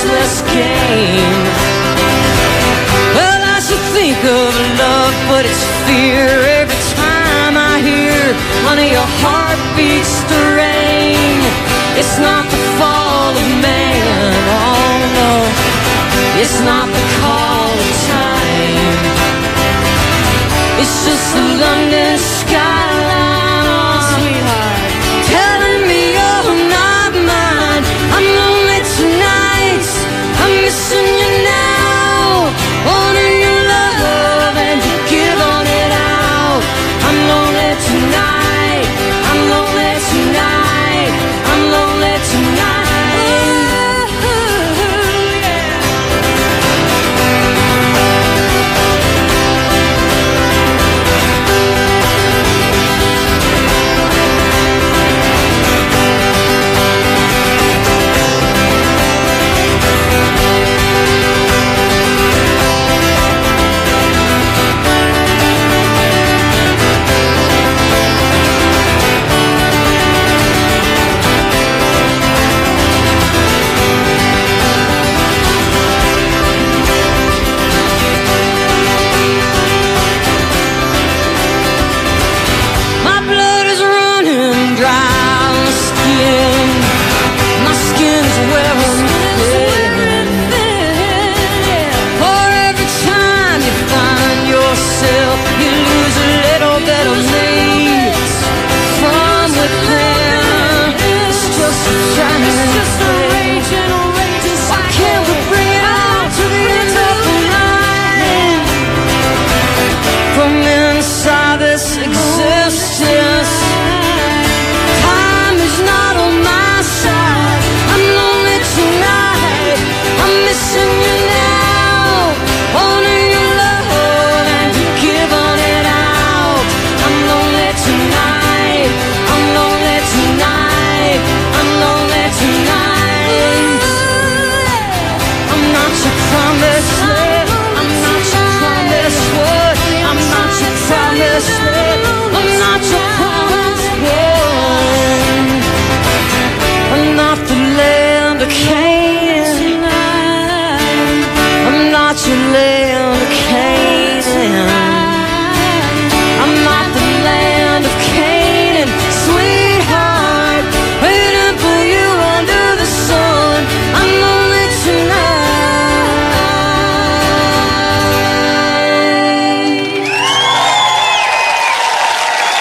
useless game. Well, I should think of love, but it's fear. Every time I hear, honey, your heart beats the rain. It's not the fall of man, oh no, it's not the call of time. It's just the London skyline, oh sweetheart, telling me you're not mine. I'm lonely tonight, I'm missing you now. Wanting your love and you give on it out. I'm lonely tonight, I'm lonely tonight, I'm lonely tonight.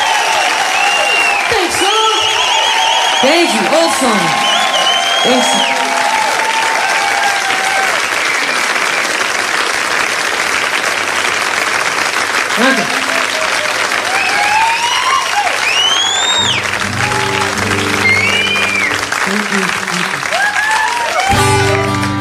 Thank you, old song. Thanks.